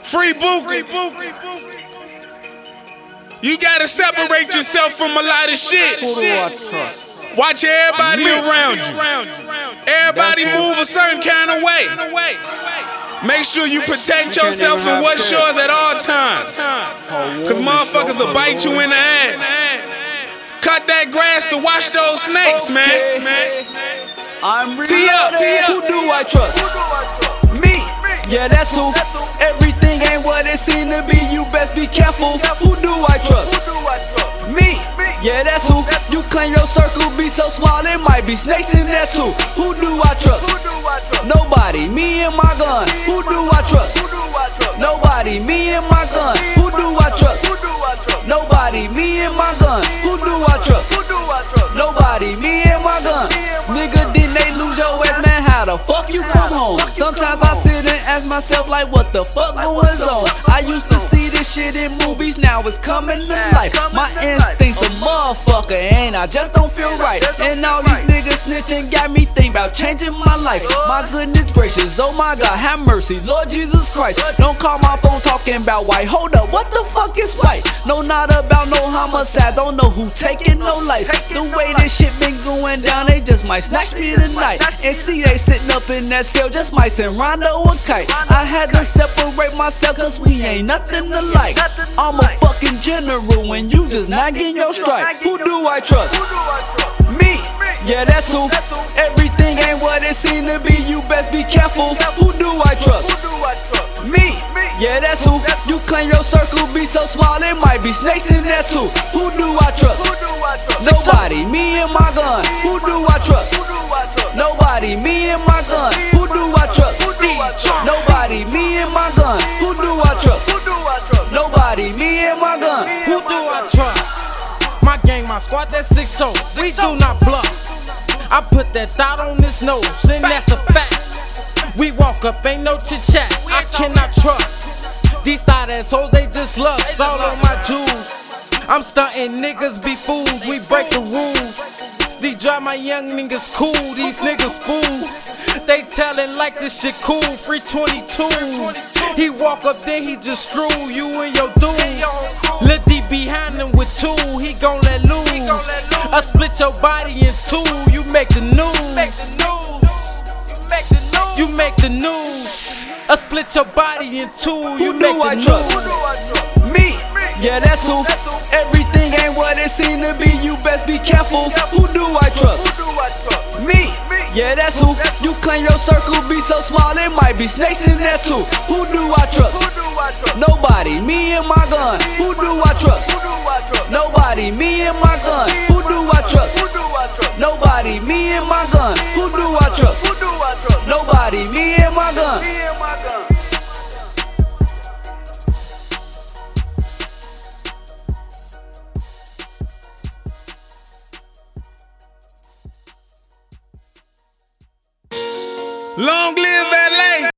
Free Booker. You gotta separate yourself from a lot of shit. Watch everybody around you. Everybody move a certain kind of way. Make sure you protect yourself and what's yours at all times. Cause motherfuckers will bite you in the ass. Cut that grass to watch those snakes, man. I'm reloaded. Who do I trust? Me. Yeah, that's who. Everything ain't what it seemed to be. You best be careful. Who do I trust? Me. Yeah, that's who. You claim your circle be so small, it might be snakes in there too. Who do I trust? Nobody. Me and my gun. Who do I trust? Nobody. Me and my gun. Who do I trust? Nobody. Me and my gun. Who do I trust? Nobody. Me and my gun. Nigga, didn't they lose your ass, man? How the fuck you come home? Sometimes I sit and ask myself like, what the fuck going on? I used to see this shit in movies, now it's coming to life. My instincts a motherfucker, and I just don't feel right. And all these niggas snitching got me think about changing my life. My goodness gracious, oh my God, have mercy, Lord Jesus Christ. Don't call my phone talking about white. Hold up, what the fuck is white? No, not about no homicide, don't know who taking no life. The way this shit been going down, they just might snatch me tonight. And see they sitting up in that cell, just might send Rondo a kite. I had to separate myself cause we ain't nothing alike. I'm a fucking general and you just not getting your strike. Who do I trust? Me. Yeah, that's who. Everything ain't what it seemed to be, you best be careful. Who do I trust? Me. Yeah, that's who. You claim your circle be so small, it might be snakes in there too. Who do I trust? Nobody. Me and my gun. Who do I trust? Nobody. Me and my gun. Who do I trust? Nobody. Me and my gun. Who do I trust? Nobody. Me and my gun. Who do I trust? My gang, my squad, that's 6-0. We do not bluff. I put that thought on this nose, and that's a fact. We walk up, ain't no chit chat. I cannot trust these thought assholes, they just lust all on my jewels. I'm stunting, niggas be fools, we break the rules. Steve drive my young niggas cool, these niggas fool. They tellin' like this shit cool, free 22. He walk up, then he just screw you and your dude. Lil D behind him with two, he gon' let loose. I split your body in two, you make the news. You make the news. I split your body in two, you make the news. Me. Yeah, that's who. Everything ain't what it seemed to be, you best be careful. Who do I trust? Me. Yeah, that's who. You claim your circle be so small, it might be snakes in there too. Who do I trust? Nobody. Me and my gun. Who do I trust? Nobody. Me and my gun. Who do I trust? Nobody. Me and my gun. Who do I trust? Nobody. Me and my gun. Long live LA.